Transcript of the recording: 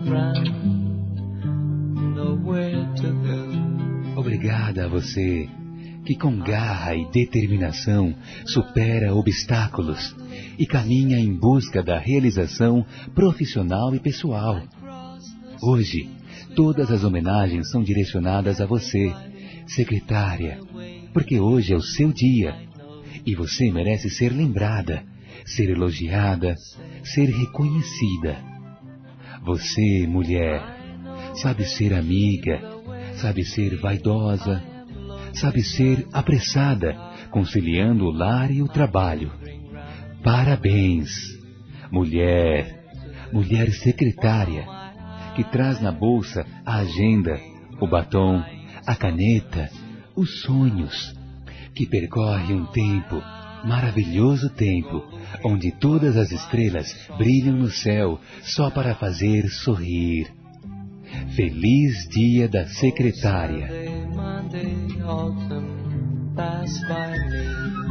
Obrigada a você, que com garra e determinação supera obstáculos e caminha em busca da realização profissional e pessoal. Hoje, todas as homenagens são direcionadas a você, secretária, porque hoje é o seu dia e você merece ser lembrada, ser elogiada, ser reconhecida. Você, mulher, sabe ser amiga, sabe ser vaidosa, sabe ser apressada, conciliando o lar e o trabalho. Parabéns, mulher, mulher secretária, que traz na bolsa a agenda, o batom, a caneta, os sonhos, que percorre um tempo, maravilhoso tempo, onde todas as estrelas brilham no céu só para fazer sorrir. Feliz Dia da Secretária.